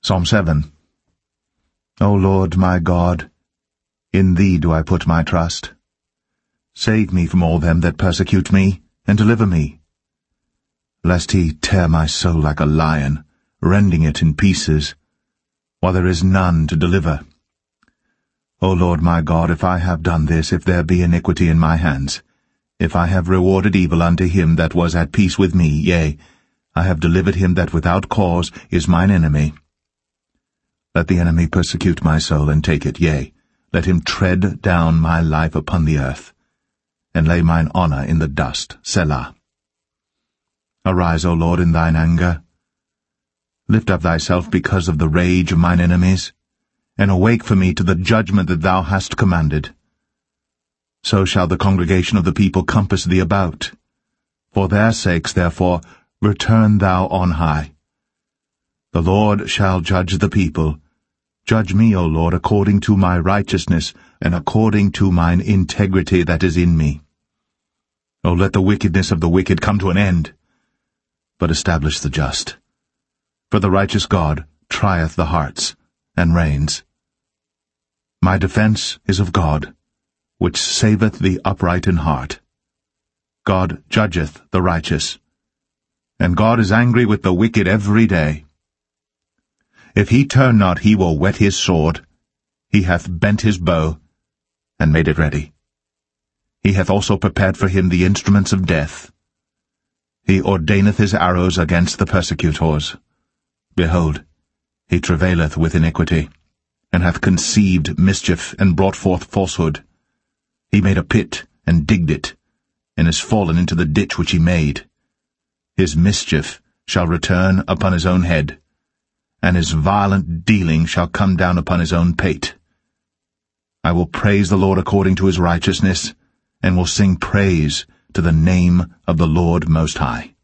Psalm 7. O Lord my God, in Thee do I put my trust. Save me from all them that persecute me, and deliver me. Lest he tear my soul like a lion, rending it in pieces, while there is none to deliver. O Lord my God, if I have done this, if there be iniquity in my hands, if I have rewarded evil unto him that was at peace with me, yea, I have delivered him that without cause is mine enemy. Let the enemy persecute my soul and take it, yea, let him tread down my life upon the earth, and lay mine honour in the dust. Selah. Arise, O Lord, in thine anger. Lift up thyself because of the rage of mine enemies, and awake for me to the judgment that thou hast commanded. So shall the congregation of the people compass thee about. For their sakes, therefore, return thou on high. The Lord shall judge the people. Judge me, O Lord, according to my righteousness, and according to mine integrity that is in me. O let the wickedness of the wicked come to an end, but establish the just. For the righteous God trieth the hearts, and reigns. My defence is of God, which saveth the upright in heart. God judgeth the righteous, and God is angry with the wicked every day. If he turn not, he will whet his sword. He hath bent his bow, and made it ready. He hath also prepared for him the instruments of death. He ordaineth his arrows against the persecutors. Behold, he travaileth with iniquity, and hath conceived mischief, and brought forth falsehood. He made a pit, and digged it, and is fallen into the ditch which he made. His mischief shall return upon his own head, and his violent dealing shall come down upon his own pate. I will praise the Lord according to his righteousness, and will sing praise to the name of the Lord Most High.